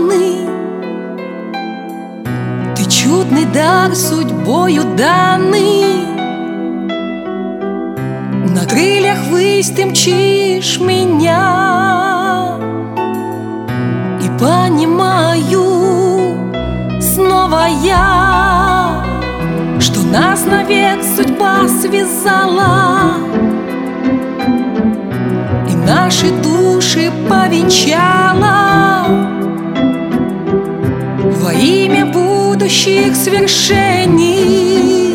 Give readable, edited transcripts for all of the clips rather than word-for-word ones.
желанный. Ты чудный дар, судьбою данный. На крыльях ввысь ты мчишь меня, и понимаю снова я, что нас навек судьба связала, и наши души повенчала во имя будущих свершений.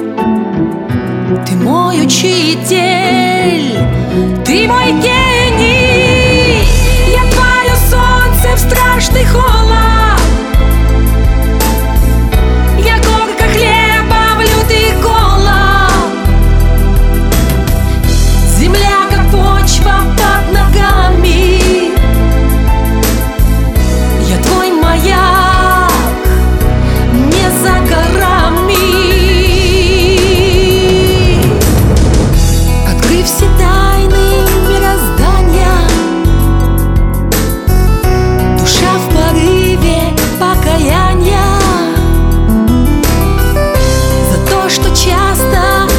Ты мой учитель, ты мой гений. Я твое солнце в страшный холод, я горка хлеба в лютый голод. Земля, как почва под ногами, я твой маяк, не за горами. Все тайны мироздания, душа в порыве покаяния за то, что часто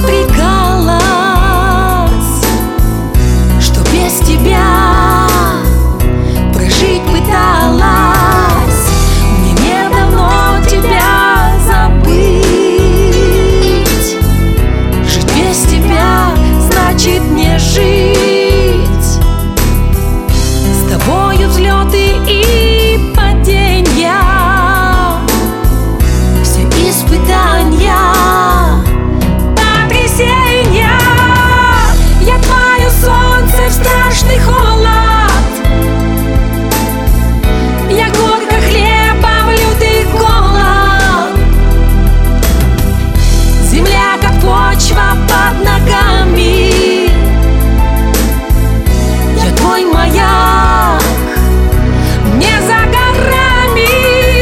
отрекалась, что без тебя прожить пыталась. Мне не давно тебя забыть, жить без тебя значит не жить. С тобою взлеты и паденья, все испытания, потрясения. Я твое солнце в страшный холод, я горка хлеба в лютый голод. Земля, как почва под ногами, твой маяк, не за горами.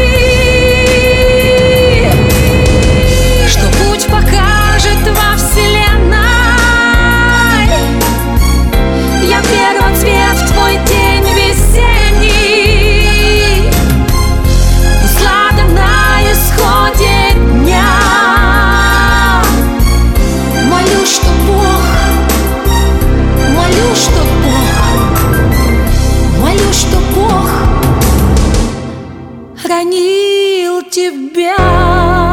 Что путь покажет во вселенной, я первоцвет в твой день весенний, услада на исходе дня. Молю, что Бог, молю, что Бог, молю, что Бог хранил тебя.